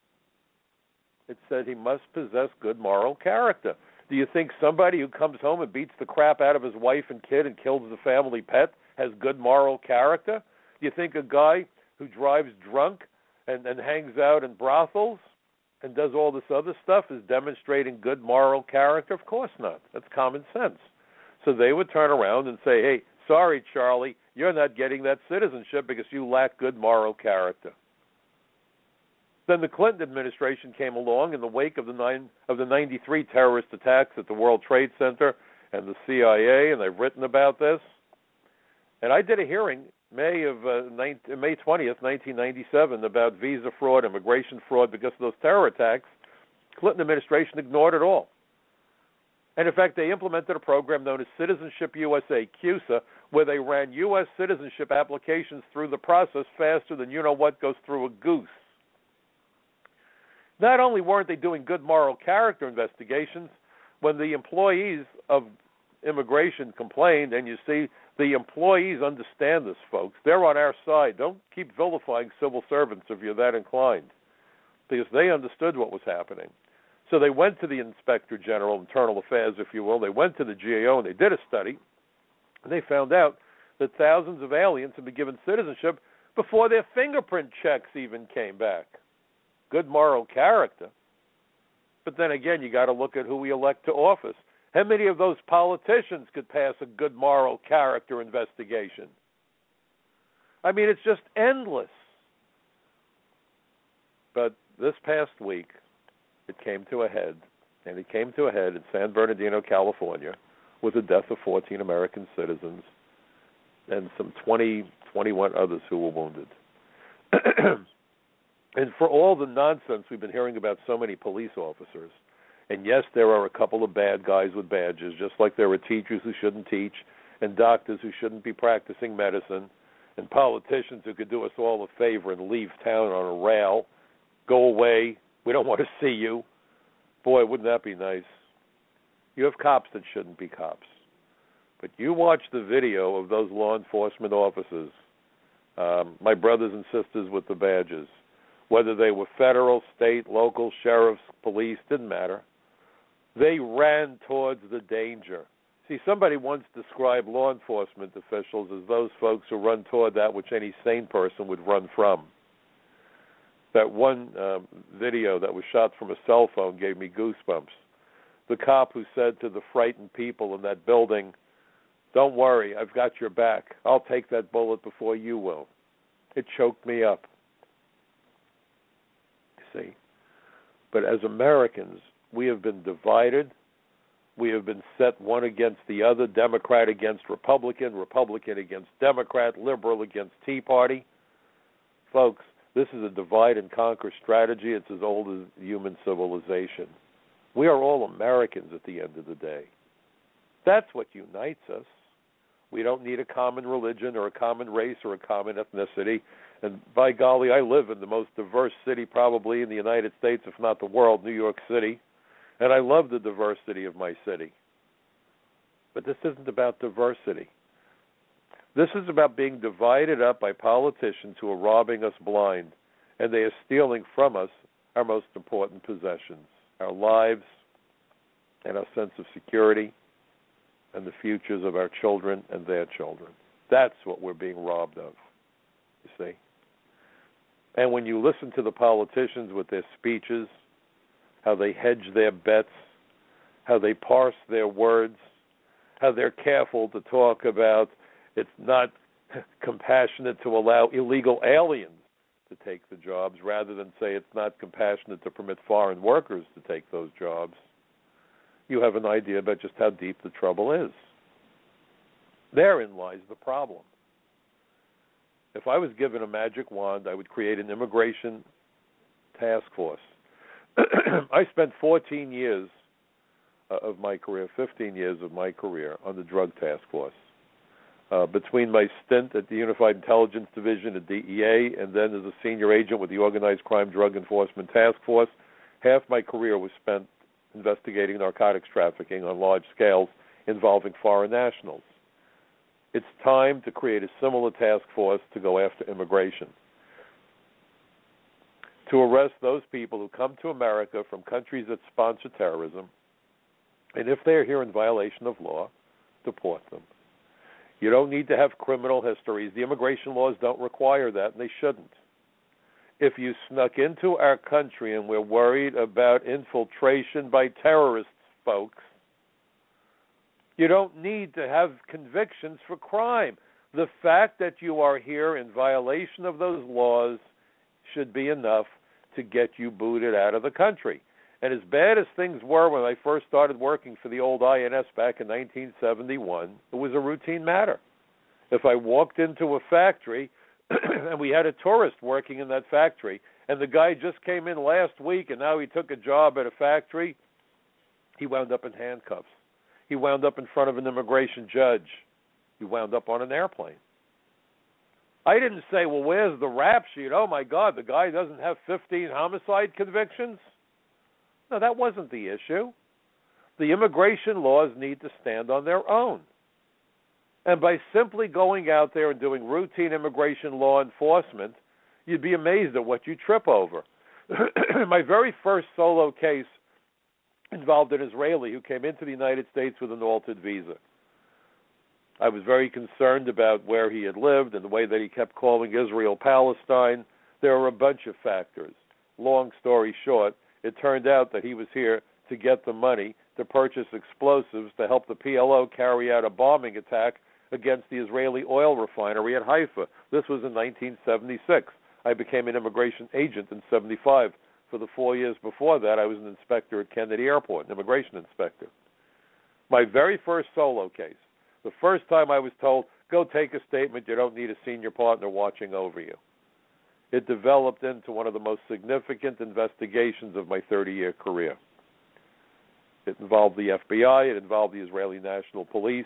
It said he must possess good moral character. Do you think somebody who comes home and beats the crap out of his wife and kid and kills the family pet has good moral character? Do you think a guy who drives drunk and hangs out in brothels and does all this other stuff is demonstrating good moral character? Of course not. That's common sense. So they would turn around and say, hey, sorry, Charlie, you're not getting that citizenship because you lack good moral character. Then the Clinton administration came along in the wake of the 93 terrorist attacks at the World Trade Center and the CIA, and they've written about this. And I did a hearing May 20th, 1997, about visa fraud, immigration fraud because of those terror attacks. Clinton administration ignored it all. And in fact, they implemented a program known as Citizenship USA, CUSA, where they ran U.S. citizenship applications through the process faster than you-know-what goes through a goose. Not only weren't they doing good moral character investigations, when the employees of immigration complained, and you see, the employees understand this, folks. They're on our side. Don't keep vilifying civil servants if you're that inclined, because they understood what was happening. So they went to the Inspector General, Internal Affairs, if you will. They went to the GAO, and they did a study, and they found out that thousands of aliens had been given citizenship before their fingerprint checks even came back. Good moral character. But then again, you got to look at who we elect to office. How many of those politicians could pass a good moral character investigation? I mean, it's just endless. But this past week, it came to a head, and it came to a head in San Bernardino, California, with the death of 14 American citizens. and some 21 others who were wounded. And for all the nonsense we've been hearing about so many police officers, and yes, there are a couple of bad guys with badges, just like there are teachers who shouldn't teach, and doctors who shouldn't be practicing medicine, and politicians who could do us all a favor and leave town on a rail, go away, we don't want to see you. Boy, wouldn't that be nice? You have cops that shouldn't be cops. But you watch the video of those law enforcement officers, my brothers and sisters with the badges, whether they were federal, state, local, sheriffs, police, didn't matter. They ran towards the danger. See, somebody once described law enforcement officials as those folks who run toward that which any sane person would run from. That one video that was shot from a cell phone gave me goosebumps. The cop who said to the frightened people in that building, "Don't worry, I've got your back. I'll take that bullet before you will." It choked me up. You see? But as Americans, we have been divided. We have been set one against the other, Democrat against Republican, Republican against Democrat, liberal against Tea Party. Folks, this is a divide and conquer strategy. It's as old as human civilization. We are all Americans at the end of the day. That's what unites us. We don't need a common religion or a common race or a common ethnicity. And by golly, I live in the most diverse city probably in the United States, if not the world, New York City. And I love the diversity of my city. But this isn't about diversity. This is about being divided up by politicians who are robbing us blind, and they are stealing from us our most important possessions, our lives and our sense of security and the futures of our children and their children. That's what we're being robbed of, you see. And when you listen to the politicians with their speeches, how they hedge their bets, how they parse their words, how they're careful to talk about it's not compassionate to allow illegal aliens to take the jobs, rather than say it's not compassionate to permit foreign workers to take those jobs, you have an idea about just how deep the trouble is. Therein lies the problem. If I was given a magic wand, I would create an immigration task force. I spent 14 years of my career, 15 years of my career on the drug task force. Between my stint at the Unified Intelligence Division at DEA and then as a senior agent with the Organized Crime Drug Enforcement Task Force, half my career was spent investigating narcotics trafficking on large scales involving foreign nationals. It's time to create a similar task force to go after immigration, to arrest those people who come to America from countries that sponsor terrorism, and if they are here in violation of law, deport them. You don't need to have criminal histories. The immigration laws don't require that, and they shouldn't. If you snuck into our country and we're worried about infiltration by terrorists, folks, you don't need to have convictions for crime. The fact that you are here in violation of those laws should be enough to get you booted out of the country. And as bad as things were when I first started working for the old INS back in 1971, it was a routine matter. If I walked into a factory and we had a tourist working in that factory, and the guy just came in last week and now he took a job at a factory, he wound up in handcuffs. He wound up in front of an immigration judge. He wound up on an airplane. I didn't say, well, where's the rap sheet? Oh, my God, the guy doesn't have 15 homicide convictions? No, that wasn't the issue. The immigration laws need to stand on their own. And by simply going out there and doing routine immigration law enforcement, you'd be amazed at what you trip over. My very first solo case involved an Israeli who came into the United States with an altered visa. I was very concerned about where he had lived and the way that he kept calling Israel Palestine. There were a bunch of factors. Long story short, it turned out that he was here to get the money to purchase explosives to help the PLO carry out a bombing attack against the Israeli oil refinery at Haifa. This was in 1976. I became an immigration agent in 75. For the 4 years before that, I was an inspector at Kennedy Airport, an immigration inspector. My very first solo case, the first time I was told, Go take a statement. You don't need a senior partner watching over you. It developed into one of the most significant investigations of my 30-year career. It involved the FBI. It involved the Israeli National Police.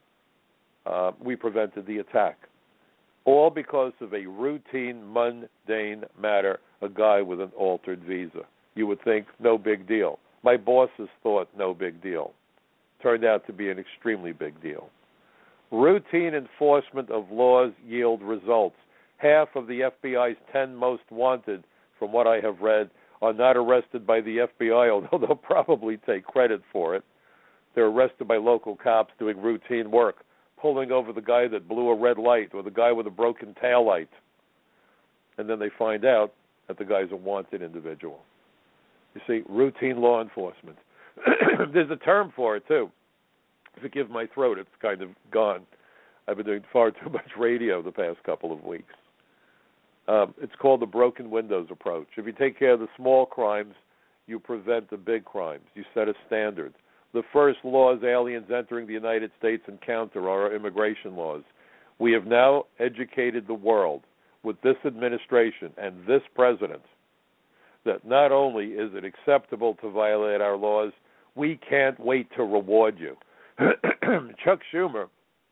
We prevented the attack. All because of a routine, mundane matter, a guy with an altered visa. You would think, no big deal. My bosses thought, no big deal. Turned out to be an extremely big deal. Routine enforcement of laws yield results. Half of the FBI's 10 most wanted, from what I have read, are not arrested by the FBI, although they'll probably take credit for it. They're arrested by local cops doing routine work, pulling over the guy that blew a red light or the guy with a broken taillight. And then they find out that the guy's a wanted individual. You see, routine law enforcement. There's a term for it, too. Forgive my throat, it's kind of gone. I've been doing far too much radio the past couple of weeks. It's called the broken windows approach. If you take care of the small crimes, you prevent the big crimes. You set a standard. The first laws aliens entering the United States encounter are our immigration laws. We have now educated the world with this administration and this president that not only is it acceptable to violate our laws, we can't wait to reward you. Chuck Schumer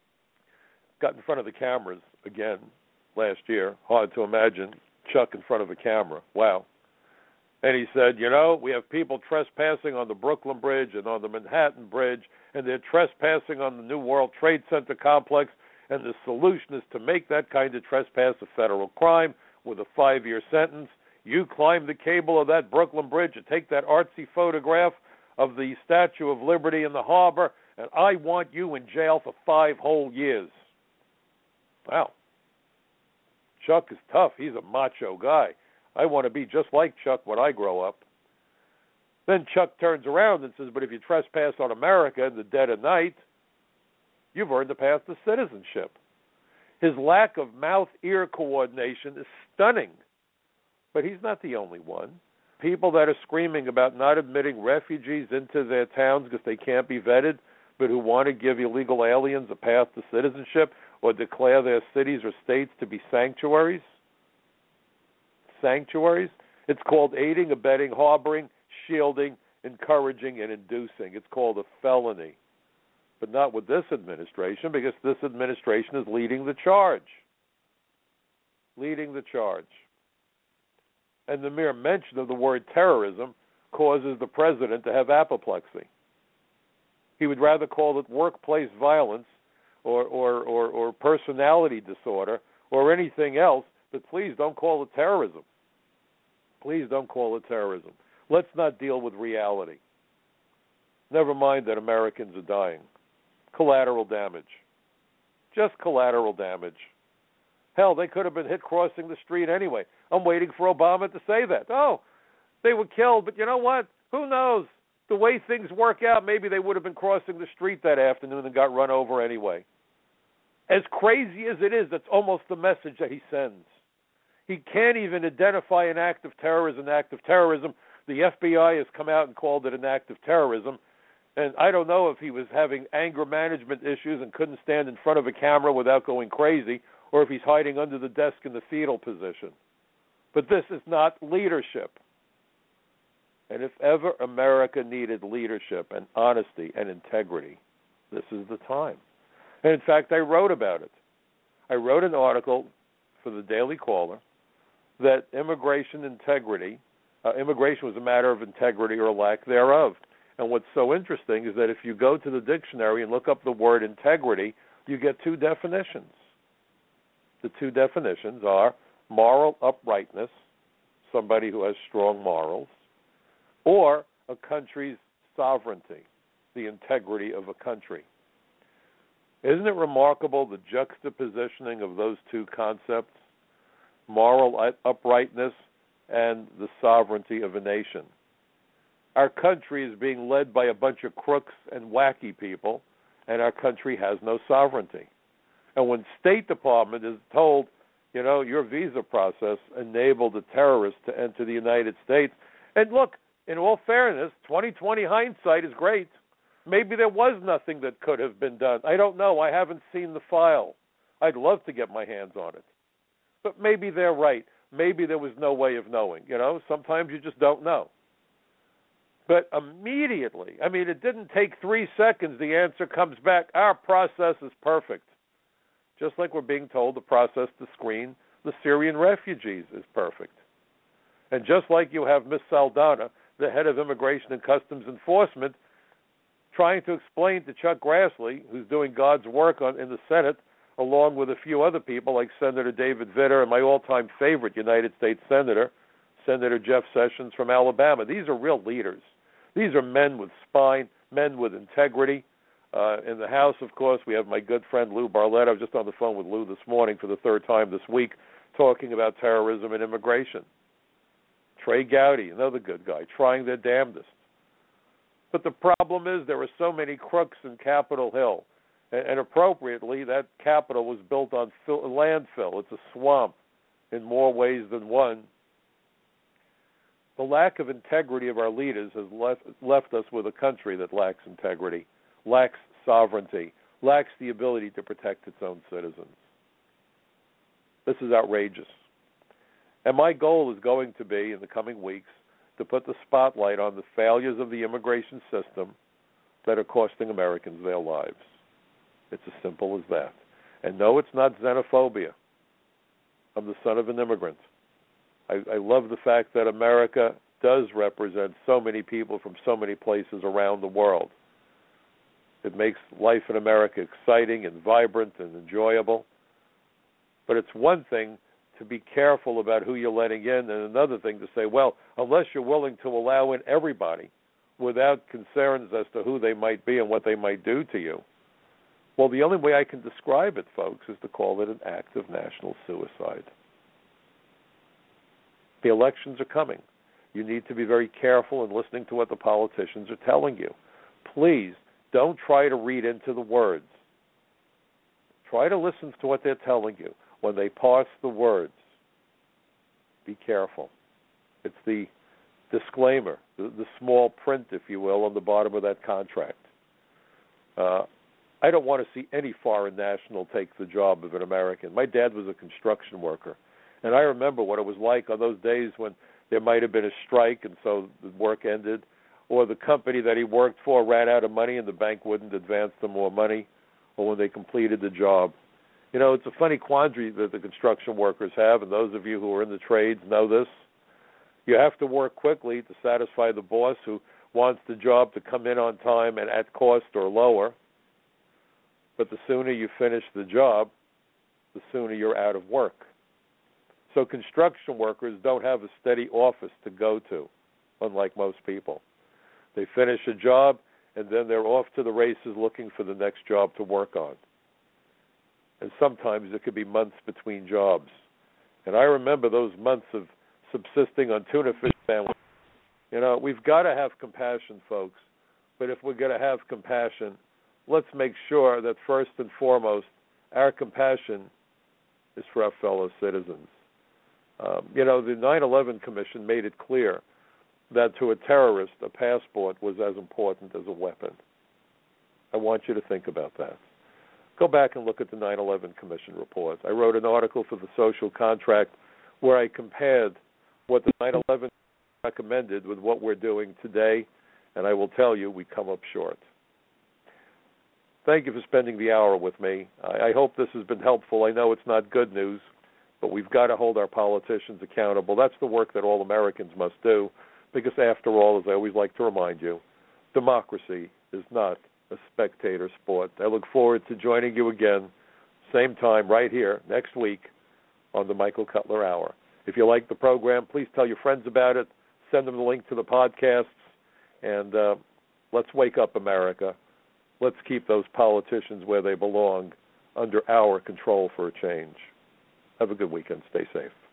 got in front of the cameras again last year. Hard to imagine Chuck in front of a camera. Wow. And he said, you know, we have people trespassing on the Brooklyn Bridge and on the Manhattan Bridge, and they're trespassing on the New World Trade Center complex, and the solution is to make that kind of trespass a federal crime with a 5-year sentence. You climb the cable of that Brooklyn Bridge and take that artsy photograph of the Statue of Liberty in the harbor, and I want you in jail for 5 whole years. Wow. Chuck is tough. He's a macho guy. I want to be just like Chuck when I grow up. Then Chuck turns around and says, but if you trespass on America in the dead of night, you've earned the path to citizenship. His lack of mouth-ear coordination is stunning. But he's not the only one. People that are screaming about not admitting refugees into their towns because they can't be vetted, but who want to give illegal aliens a path to citizenship or declare their cities or states to be sanctuaries. Sanctuaries. It's called aiding, abetting, harboring, shielding, encouraging, and inducing. It's called a felony. But not with this administration, because this administration is leading the charge. Leading the charge. And the mere mention of the word terrorism causes the president to have apoplexy. He would rather call it workplace violence or personality disorder or anything else, but please don't call it terrorism. Please don't call it terrorism. Let's not deal with reality. Never mind that Americans are dying. Collateral damage. Just collateral damage. Hell, they could have been hit crossing the street anyway. I'm waiting for Obama to say that. Oh, they were killed, but you know what? Who knows? The way things work out, maybe they would have been crossing the street that afternoon and got run over anyway. As crazy as it is, that's almost the message that he sends. He can't even identify an act of terror as an act of terrorism. The FBI has come out and called it an act of terrorism. And I don't know if he was having anger management issues and couldn't stand in front of a camera without going crazy, or if he's hiding under the desk in the fetal position. But this is not leadership. And if ever America needed leadership and honesty and integrity, this is the time. And in fact, I wrote about it. I wrote an article for the Daily Caller that immigration was a matter of integrity or lack thereof. And what's so interesting is that if you go to the dictionary and look up the word integrity, you get 2 definitions. The 2 definitions are moral uprightness, somebody who has strong morals, or a country's sovereignty, the integrity of a country. Isn't it remarkable the juxtapositioning of those 2 concepts, moral uprightness and the sovereignty of a nation? Our country is being led by a bunch of crooks and wacky people, and our country has no sovereignty. And when State Department is told, you know, your visa process enabled a terrorist to enter the United States, and look, in all fairness, 2020 hindsight is great. Maybe there was nothing that could have been done. I don't know. I haven't seen the file. I'd love to get my hands on it. But maybe they're right. Maybe there was no way of knowing. Sometimes you just don't know. But immediately, it didn't take 3 seconds, the answer comes back, our process is perfect. Just like we're being told the process to screen the Syrian refugees is perfect. And just like you have Ms. Saldana, the head of Immigration and Customs Enforcement, trying to explain to Chuck Grassley, who's doing God's work in the Senate, along with a few other people like Senator David Vitter and my all-time favorite United States Senator, Senator Jeff Sessions from Alabama. These are real leaders. These are men with spine, men with integrity. In the House, of course, we have my good friend Lou Barletta. I was just on the phone with Lou this morning for the third time this week, talking about terrorism and immigration. Trey Gowdy, another good guy, trying their damnedest. But the problem is there are so many crooks in Capitol Hill. And appropriately, that Capitol was built on landfill. It's a swamp in more ways than one. The lack of integrity of our leaders has left us with a country that lacks integrity, lacks sovereignty, lacks the ability to protect its own citizens. This is outrageous. And my goal is going to be, in the coming weeks, to put the spotlight on the failures of the immigration system that are costing Americans their lives. It's as simple as that. And no, it's not xenophobia. I'm the son of an immigrant. I love the fact that America does represent so many people from so many places around the world. It makes life in America exciting and vibrant and enjoyable. But it's one thing to be careful about who you're letting in, and another thing to say, well, unless you're willing to allow in everybody without concerns as to who they might be and what they might do to you, well, the only way I can describe it, folks, is to call it an act of national suicide. The elections are coming. You need to be very careful in listening to what the politicians are telling you. Please don't try to read into the words. Try to listen to what they're telling you. When they parse the words, be careful. It's the disclaimer, the small print, if you will, on the bottom of that contract. I don't want to see any foreign national take the job of an American. My dad was a construction worker, and I remember what it was like on those days when there might have been a strike and so the work ended, or the company that he worked for ran out of money and the bank wouldn't advance them more money, or when they completed the job. It's a funny quandary that the construction workers have, and those of you who are in the trades know this. You have to work quickly to satisfy the boss who wants the job to come in on time and at cost or lower. But the sooner you finish the job, the sooner you're out of work. So construction workers don't have a steady office to go to, unlike most people. They finish a job, and then they're off to the races looking for the next job to work on. And sometimes it could be months between jobs. And I remember those months of subsisting on tuna fish sandwiches. We've got to have compassion, folks. But if we're going to have compassion, let's make sure that first and foremost, our compassion is for our fellow citizens. The 9/11 Commission made it clear that to a terrorist, a passport was as important as a weapon. I want you to think about that. Go back and look at the 9/11 Commission report. I wrote an article for the Social Contract where I compared what the 9/11 recommended with what we're doing today, and I will tell you we come up short. Thank you for spending the hour with me. I hope this has been helpful. I know it's not good news, but we've got to hold our politicians accountable. That's the work that all Americans must do, because after all, as I always like to remind you, democracy is not a spectator sport. I look forward to joining you again, same time, right here, next week on the Michael Cutler Hour. If you like the program, please tell your friends about it. Send them the link to the podcasts. And let's wake up, America. Let's keep those politicians where they belong, under our control for a change. Have a good weekend. Stay safe.